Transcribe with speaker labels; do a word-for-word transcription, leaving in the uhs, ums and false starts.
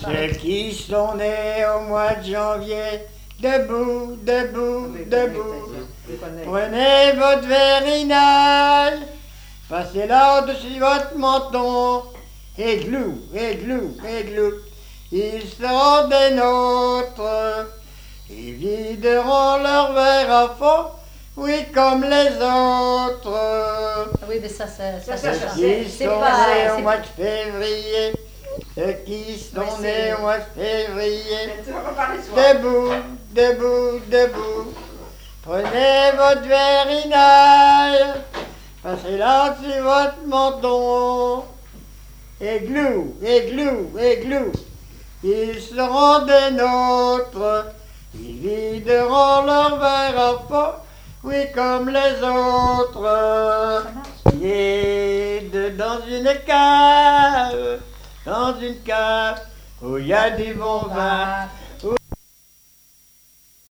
Speaker 1: Ceux qui sont nés au mois de janvier, debout, debout, debout. Prenez votre vérinage, passez-la au-dessus de votre menton, et glou, et glou, et glou. Ils seront des nôtres, ils videront leur verre à fond, oui, comme les autres.
Speaker 2: Ah oui, mais ça, ça, ça, ça, ça
Speaker 1: Ceux qui
Speaker 2: c'est
Speaker 1: sont
Speaker 2: pas...
Speaker 1: nés au
Speaker 2: c'est-
Speaker 1: mois de février, ceux qui sont
Speaker 2: Ouais, c'est-
Speaker 1: nés au mois de février,
Speaker 3: Tu vas pas parler de soi.
Speaker 1: debout, debout, debout. Prenez votre vérinage, passez-la sur votre menton, et glou, et glou, et glou. Ils seront des nôtres, ils videront leur verre à fond, oui, comme les autres. Et de, dans une cave, dans une cave, où il y a du bon vin,